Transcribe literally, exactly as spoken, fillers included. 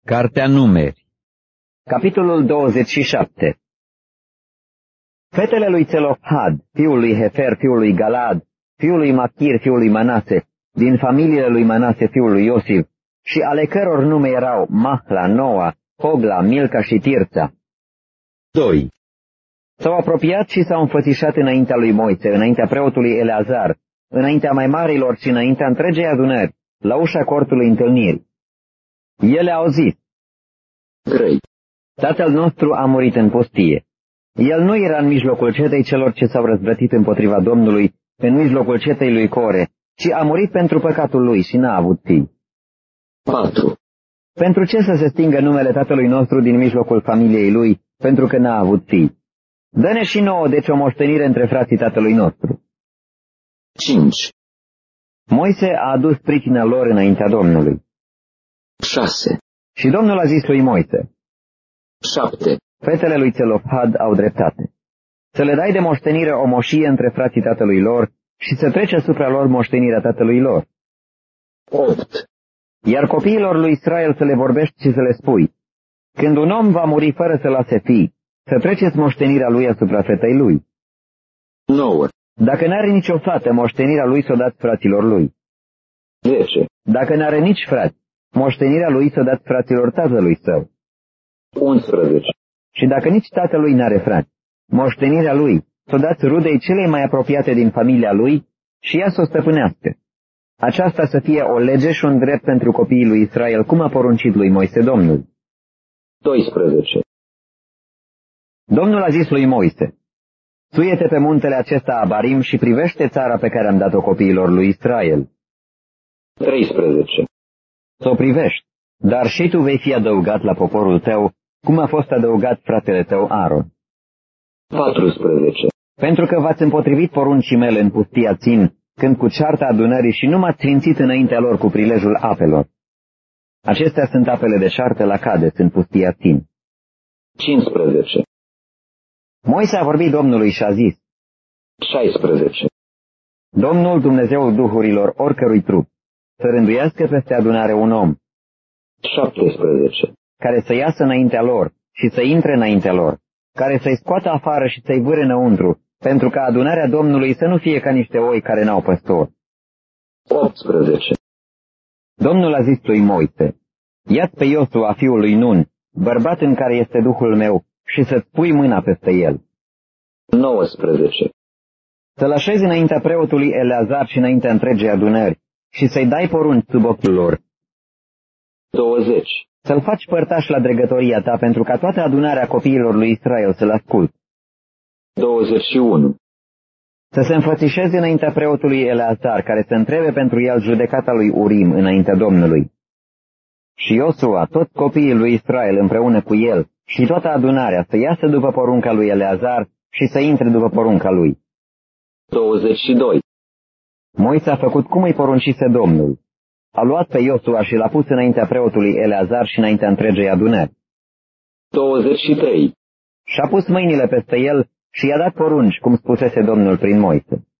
Cartea Numeri, capitolul douăzeci și șapte. Fetele lui Țelofhad, fiul lui Hefer, fiul lui Galad, fiul lui Machir, fiul lui Manase, din familiile lui Manase, fiul lui Iosif, și ale căror nume erau Mahla, Noa, Hogla, Milca și Tirța. doi. S-au apropiat și s-au înfățișat înaintea lui Moise, înaintea preotului Eleazar, înaintea mai marilor și înaintea întregei adunări, la ușa cortului întâlnirii. Ele au zis: trei. Tatăl nostru a murit în pustie. El nu era în mijlocul cetei celor ce s-au răzvrătit împotriva Domnului, în mijlocul cetei lui Core, ci a murit pentru păcatul lui și n-a avut fii. patru. Pentru ce să se stingă numele tatălui nostru din mijlocul familiei lui, pentru că n-a avut fii? Dă-ne și nouă deci o moștenire între frații tatălui nostru. cinci. Moise a adus pricina lor înaintea Domnului. șase. Și Domnul a zis lui Moise: șapte. Fetele lui Țelofhad au dreptate. Să le dai de moștenire o moșie între frații tatălui lor și să trece asupra lor moștenirea tatălui lor. opt. Iar copiilor lui Israel să le vorbești și să le spui: când un om va muri fără să lase fii, să treceți moștenirea lui asupra fetei lui. nouă. Dacă n-are nicio fată, moștenirea lui să o dați fraților lui. zece. Dacă n-are nici frați, moștenirea lui să o dați fraților tatălui său. unsprezece. Și dacă nici tatălui n-are frați, moștenirea lui să o dați rudei celei mai apropiate din familia lui și ea să o stăpânească. Aceasta să fie o lege și un drept pentru copiii lui Israel, cum a poruncit lui Moise Domnul. doisprezece. Domnul a zis lui Moise: suie-te pe muntele acesta Abarim și privește țara pe care am dat-o copiilor lui Israel. treisprezece. Să o privești, dar și tu vei fi adăugat la poporul tău, cum a fost adăugat fratele tău Aron. paisprezece. Pentru că v-ați împotrivit poruncii mele în pustia Țin, când cu cearta adunării și nu m-ați sfințit înaintea lor cu prilejul apelor. Acestea sunt apele de șartă la Cades în pustia Țin. cincisprezece. Moise a vorbit Domnului și a zis: șaisprezece. Domnul, Dumnezeul duhurilor oricărui trup, să rânduiască peste adunare un om, șaptesprezece. care să iasă înaintea lor și să intre înaintea lor, care să-i scoată afară și să-i vâre înăuntru, pentru ca adunarea Domnului să nu fie ca niște oi care n-au păstor. optsprezece. Domnul a zis lui Moise: ia-ți pe Iosua fiul lui Nun, bărbat în care este Duhul meu, și să-ți pui mâna peste el. nouăsprezece. Să-l așezi înaintea preotului Eleazar și înaintea întregii adunări și să-i dai porunci sub ochii lor. douăzeci. Să-l faci părtaș la dregătoria ta, pentru ca toată adunarea copiilor lui Israel să-l asculte. douăzeci și unu. Să se înfățișeze înaintea preotului Eleazar, care să întrebe pentru el judecata lui Urim înaintea Domnului. Și Iosua, toți copiii lui Israel împreună cu el și toată adunarea să iasă după porunca lui Eleazar și să intre după porunca lui. douăzeci și doi. Moise a făcut cum îi poruncise Domnul. A luat pe Iosua și l-a pus înaintea preotului Eleazar și înaintea întregei adunări. douăzeci și trei. Și-a pus mâinile peste el și i-a dat porunci, cum spusese Domnul prin Moise.